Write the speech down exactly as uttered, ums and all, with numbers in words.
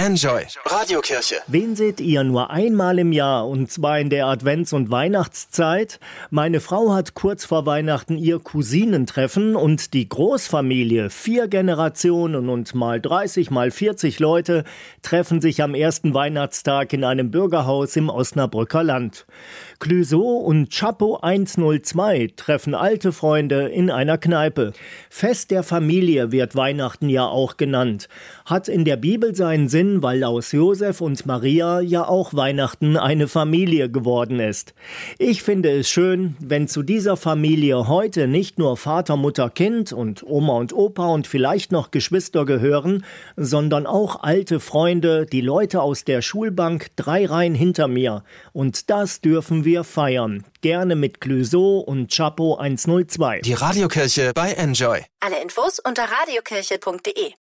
Enjoy Radiokirche. Wen seht ihr nur einmal im Jahr, und zwar in der Advents- und Weihnachtszeit? Meine Frau hat kurz vor Weihnachten ihr Cousinentreffen und die Großfamilie, vier Generationen und mal dreißig, mal vierzig Leute, treffen sich am ersten Weihnachtstag in einem Bürgerhaus im Osnabrücker Land. Clouseau und Chapeau hundertzwei treffen alte Freunde in einer Kneipe. Fest der Familie wird Weihnachten ja auch genannt. Hat in der Bibel seinen Sinn, weil aus Josef und Maria ja auch Weihnachten eine Familie geworden ist. Ich finde es schön, wenn zu dieser Familie heute nicht nur Vater, Mutter, Kind und Oma und Opa und vielleicht noch Geschwister gehören, sondern auch alte Freunde, die Leute aus der Schulbank drei Reihen hinter mir. Und das dürfen wir feiern. Gerne mit Clouseau und Chapeau hundertzwei. Die Radiokirche bei Enjoy. Alle Infos unter radiokirche punkt de.